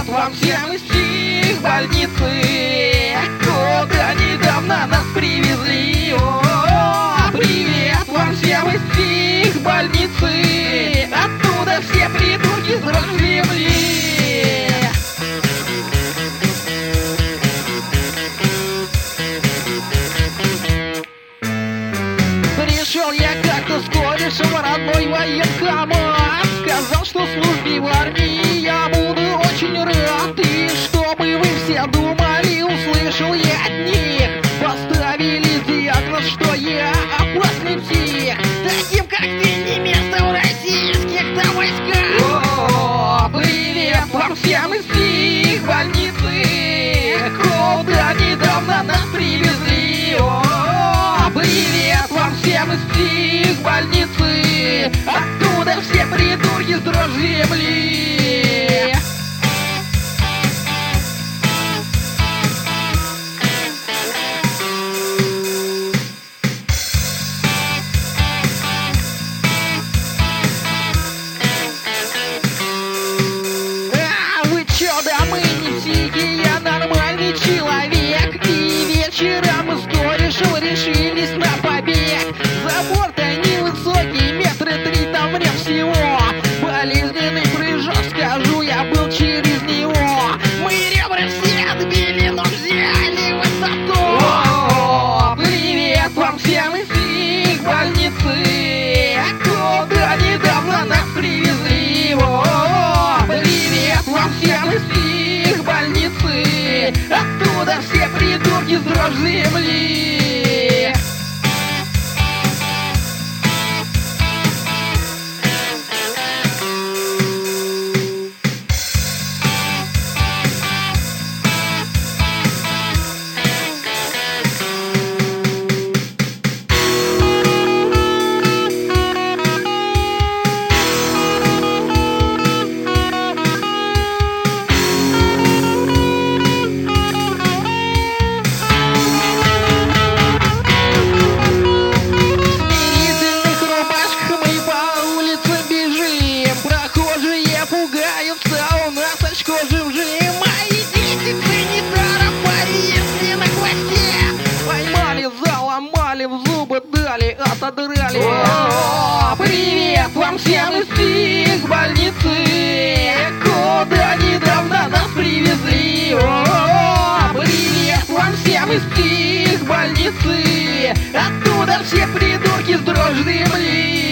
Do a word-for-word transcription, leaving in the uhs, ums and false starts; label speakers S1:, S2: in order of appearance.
S1: вам всем из психбольницы, куда недавно нас привезли. О, привет вам всем из психбольницы, оттуда все придурки с дрожь земли. Пришел я как-то с корешем в родной военкомат, сказал, что в службе в армии я буду очень рад. И чтобы вы все думали, услышал я от них, поставили диагноз, что я опасный псих, таким как ты не место в российских-то войсках. О, привет вам всем из психбольницы, куда недавно нас привезли. О, привет вам всем из психбольницы, оттуда все придурки с дрожь земли. А вы чё, да мы не психи, я нормальный человек. И вечером мы с корешем решились на побег. Забор-то невысокий, метра три там в нем всего. Болезненный прыжок, скажу, я был через него. Мы ребра все отбили, но взяли высоту. О, привет вам всем из психбольницы, куда недавно нас привезли. О, привет вам всем из психбольницы, оттуда все придурки с дрожь земли. В зубы дали, отодрали. О, привет вам всем из психбольницы, куда недавно нас привезли. О, привет вам всем из психбольницы, оттуда все придурки с дрожь земли.